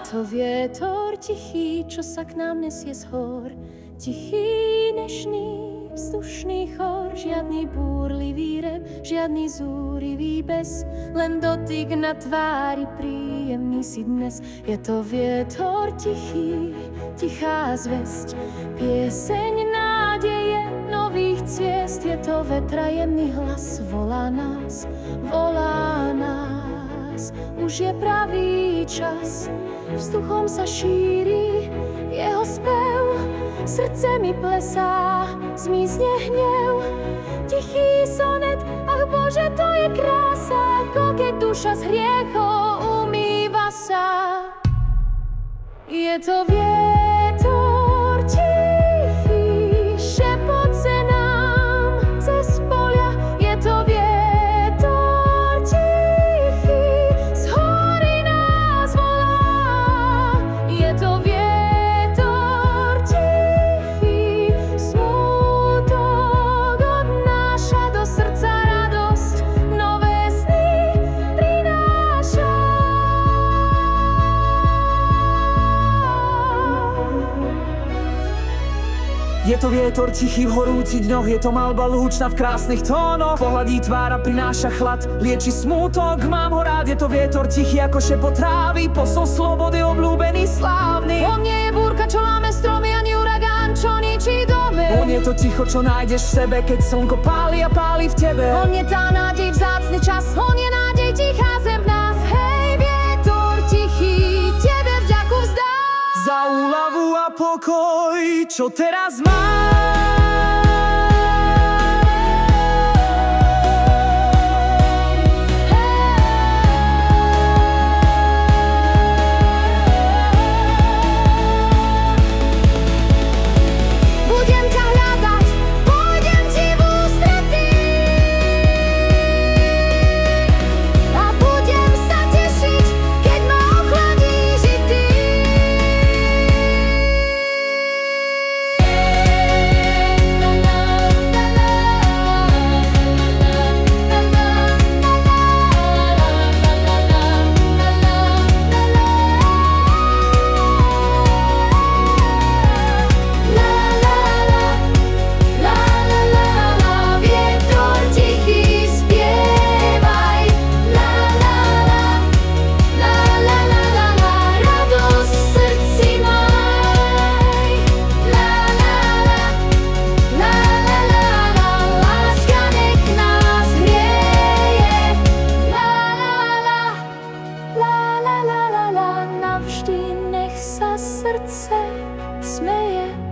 to vietor tichý, čo sa k nám nesie z hor. Tichý, nežný, vzdušný chor. Žiadny búrlivý rev, žiadny zúrivý bes, len dotyk na tvári, príjemný si dnes. Je to vietor tichý, tichá zvesť, pieseň nádeje nových ciest. Je to vetra jemný hlas, volá nás, volá nás. Už je pravý čas, vzduchom sa šíri jeho spev. Srdce mi plesá, zmizne hnev. Tichý sonet, ach Bože, to je krása, ako keď duša z hriechov umýva sa. Je to vietor tichý, šepoce nám cez polia. Je to vietor tichý, z hory nás volá. Je to vietor tichý, smutok odnáša, do srdca radosť, nové sny prináša. Je to vietor tichý v horúcich dňoch, je to malba lúčna v krásnych tónoch. Pohľadí tvára, prináša chlad, lieči smútok, mám ho rád. Je to vietor tichý ako šepot trávy, posol slobody obľúbený, slávny. On nie je búrka, čo láme stromy, ani uragán, čo ničí domy. On je to ticho, čo nájdeš v sebe, keď slnko páli a páli v tebe. On je tá nádej, vzácny čas, on je nádej, tichá zem v nás. Hej, vietor tichý, tebe vďaku vzdá. Za úľavu a pokoj, čo teraz mám. Budem ťa hľadať, pôjdem ti v ústrety a budem sa tešiť, keď ma ochladíš i ty. Vietor tichý, spievaj. Radosť v srdci maj. Láska nech nás hrieje. Navždy nech sa srdce smeje.